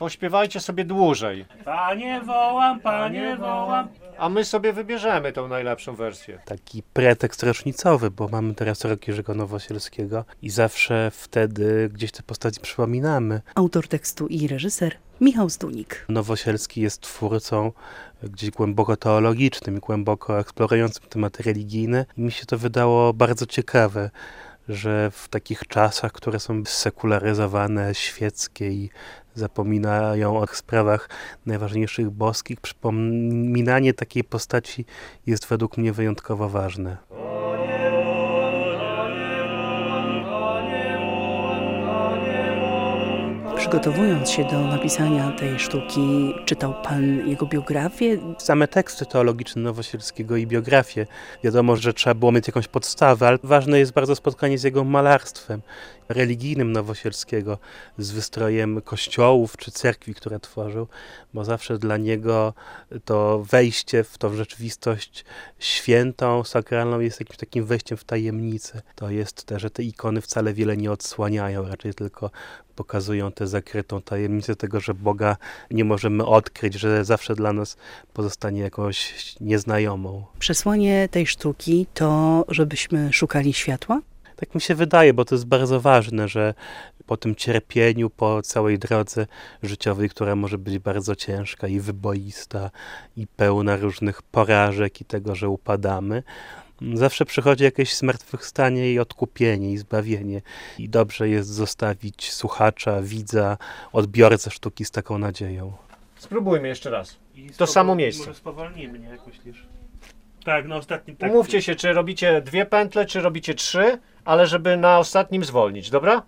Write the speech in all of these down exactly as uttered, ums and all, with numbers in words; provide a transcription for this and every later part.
pośpiewajcie sobie dłużej. Panie wołam, panie wołam. A my sobie wybierzemy tą najlepszą wersję. Taki pretekst rocznicowy, bo mamy teraz rok Jerzego Nowosielskiego i zawsze wtedy gdzieś te postaci przypominamy. Autor tekstu i reżyser Michał Zdunik. Nowosielski jest twórcą gdzieś głęboko teologicznym i głęboko eksplorującym tematy religijne. I mi się to wydało bardzo ciekawe, że w takich czasach, które są sekularyzowane, świeckie i zapominają o sprawach najważniejszych boskich, przypominanie takiej postaci jest według mnie wyjątkowo ważne. Przygotowując się do napisania tej sztuki, czytał pan jego biografię? Same teksty teologiczne Nowosielskiego i biografię. Wiadomo, że trzeba było mieć jakąś podstawę, ale ważne jest bardzo spotkanie z jego malarstwem religijnym Nowosielskiego, z wystrojem kościołów czy cerkwi, które tworzył, bo zawsze dla niego to wejście w tą rzeczywistość świętą, sakralną jest jakimś takim wejściem w tajemnicę. To jest też, że te ikony wcale wiele nie odsłaniają, raczej tylko pokazują tę zakrytą tajemnicę tego, że Boga nie możemy odkryć, że zawsze dla nas pozostanie jakąś nieznajomą. Przesłanie tej sztuki to, żebyśmy szukali światła? Tak mi się wydaje, bo to jest bardzo ważne, że po tym cierpieniu, po całej drodze życiowej, która może być bardzo ciężka i wyboista i pełna różnych porażek i tego, że upadamy, zawsze przychodzi jakieś zmartwychwstanie i odkupienie i zbawienie. I dobrze jest zostawić słuchacza, widza, odbiorcę sztuki z taką nadzieją. Spróbujmy jeszcze raz. I To spowol- samo miejsce. Może spowolnimy, nie? Jak myślisz? Tak, na ostatnim tak. Umówcie się, czy robicie dwie pętle, czy robicie trzy, ale żeby na ostatnim zwolnić, dobra?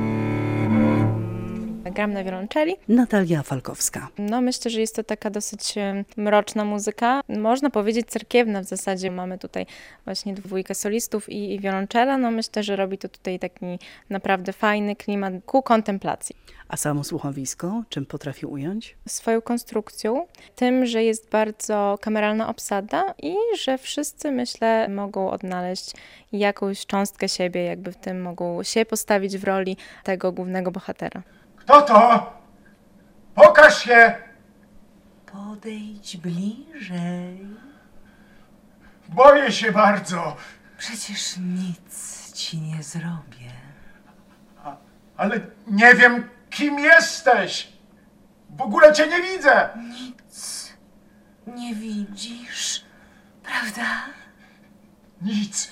Gram na wiolonczeli. Natalia Falkowska. No myślę, że jest to taka dosyć e, mroczna muzyka. Można powiedzieć cerkiewna w zasadzie. Mamy tutaj właśnie dwójkę solistów i, i wiolonczela. No myślę, że robi to tutaj taki naprawdę fajny klimat ku kontemplacji. A samo słuchowisko, czym potrafi ująć? Swoją konstrukcją, tym, że jest bardzo kameralna obsada i że wszyscy, myślę, mogą odnaleźć jakąś cząstkę siebie, jakby w tym mogą się postawić w roli tego głównego bohatera. Kto to? Pokaż się! Podejdź bliżej. Boję się bardzo. Przecież nic ci nie zrobię. A, ale nie wiem, kim jesteś. W ogóle cię nie widzę. Nic nie widzisz, prawda? Nic.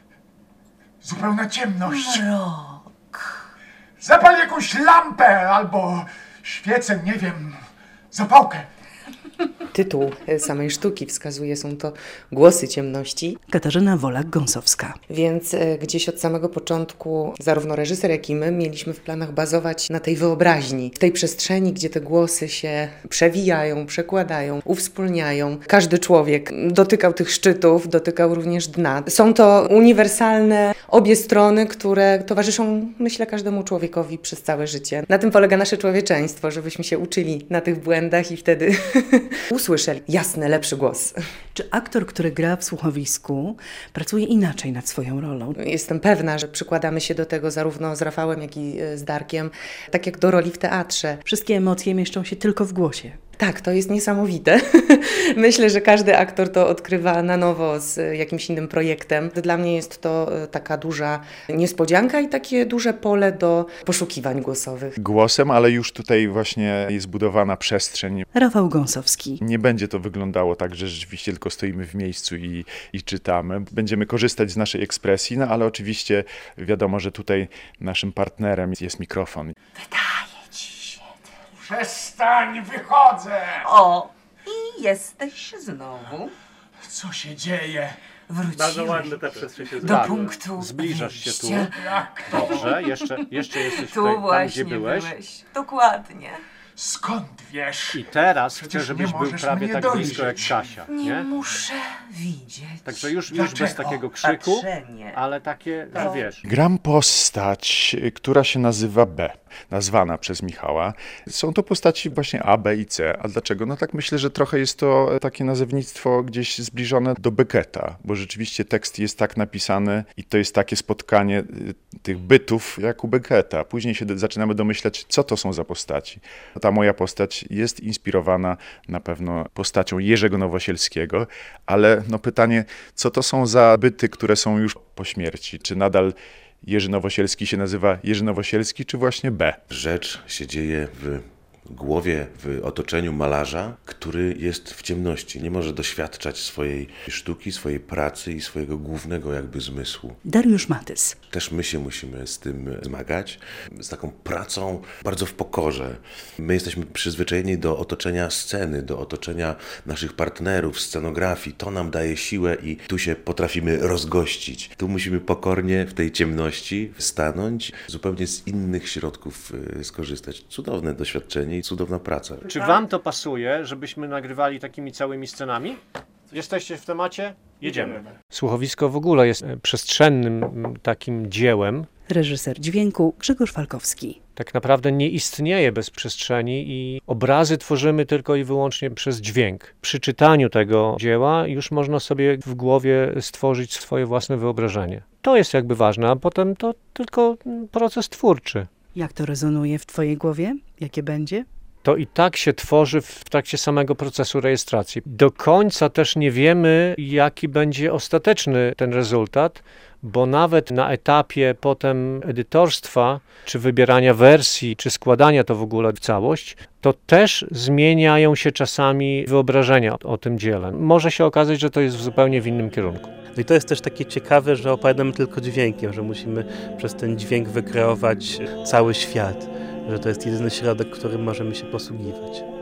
Zupełna ciemność. Mrok. Zapal jakąś lampę albo świecę, nie wiem, zapałkę. Tytuł samej sztuki wskazuje, są to głosy ciemności. Katarzyna Wolak-Gąsowska. Więc e, gdzieś od samego początku zarówno reżyser, jak i my mieliśmy w planach bazować na tej wyobraźni, w tej przestrzeni, gdzie te głosy się przewijają, przekładają, uwspólniają. Każdy człowiek dotykał tych szczytów, dotykał również dna. Są to uniwersalne obie strony, które towarzyszą, myślę, każdemu człowiekowi przez całe życie. Na tym polega nasze człowieczeństwo, żebyśmy się uczyli na tych błędach i wtedy usłyszeli jasny, lepszy głos. Czy aktor, który gra w słuchowisku, pracuje inaczej nad swoją rolą? Jestem pewna, że przykładamy się do tego zarówno z Rafałem, jak i z Darkiem, tak jak do roli w teatrze. Wszystkie emocje mieszczą się tylko w głosie. Tak, to jest niesamowite. Myślę, że każdy aktor to odkrywa na nowo z jakimś innym projektem. Dla mnie jest to taka duża niespodzianka i takie duże pole do poszukiwań głosowych. Głosem, ale już tutaj właśnie jest budowana przestrzeń. Rafał Gąsowski. Nie będzie to wyglądało tak, że rzeczywiście tylko stoimy w miejscu i, i czytamy. Będziemy korzystać z naszej ekspresji, no ale oczywiście wiadomo, że tutaj naszym partnerem jest mikrofon. Wydaje ci się. Przestań, wychodzę. O, i jesteś znowu. Co się dzieje? Bardzo ładne Wróciłeś ta przestrzeń się do Tak. punktu Zbliżasz się tu. wyjścia. Jak? Dobrze, jeszcze, jeszcze jesteś Tu tutaj, tam właśnie gdzie byłeś. byłeś. Dokładnie. Skąd wiesz? I teraz chcę, Przecież żebyś nie był możesz prawie mnie tak dojrzeć. blisko jak Kasia, Nie, nie? muszę widzieć. Także już, już bez Dlaczego? takiego krzyku, Patrzenie. ale takie, że wiesz. Gram postać, która się nazywa B. nazwana przez Michała. Są to postaci właśnie A, B i C. A dlaczego? No tak myślę, że trochę jest to takie nazewnictwo gdzieś zbliżone do Becketa, bo rzeczywiście tekst jest tak napisany i to jest takie spotkanie tych bytów jak u Becketa. Później się zaczynamy domyślać, co to są za postaci. Ta moja postać jest inspirowana na pewno postacią Jerzego Nowosielskiego, ale no pytanie, co to są za byty, które są już po śmierci? Czy nadal Jerzy Nowosielski się nazywa Jerzy Nowosielski, czy właśnie B? Rzecz się dzieje w głowie, w otoczeniu malarza, który jest w ciemności. Nie może doświadczać swojej sztuki, swojej pracy i swojego głównego jakby zmysłu. Dariusz Matys. Też my się musimy z tym zmagać, z taką pracą bardzo w pokorze. My jesteśmy przyzwyczajeni do otoczenia sceny, do otoczenia naszych partnerów, scenografii. To nam daje siłę i tu się potrafimy rozgościć. Tu musimy pokornie w tej ciemności stanąć, zupełnie z innych środków skorzystać. Cudowne doświadczenie i cudowna praca. Czy wam to pasuje, żebyśmy nagrywali takimi całymi scenami? Jesteście w temacie? Jedziemy. Słuchowisko w ogóle jest przestrzennym takim dziełem. Reżyser dźwięku Grzegorz Falkowski. Tak naprawdę nie istnieje bez przestrzeni i obrazy tworzymy tylko i wyłącznie przez dźwięk. Przy czytaniu tego dzieła już można sobie w głowie stworzyć swoje własne wyobrażenie. To jest jakby ważne, a potem to tylko proces twórczy. Jak to rezonuje w twojej głowie? Jakie będzie? To i tak się tworzy w trakcie samego procesu rejestracji. Do końca też nie wiemy, jaki będzie ostateczny ten rezultat, bo nawet na etapie potem edytorstwa, czy wybierania wersji, czy składania to w ogóle w całość, to też zmieniają się czasami wyobrażenia o tym dziele. Może się okazać, że to jest w zupełnie w innym kierunku. No i to jest też takie ciekawe, że opowiadamy tylko dźwiękiem, że musimy przez ten dźwięk wykreować cały świat, że to jest jedyny środek, którym możemy się posługiwać.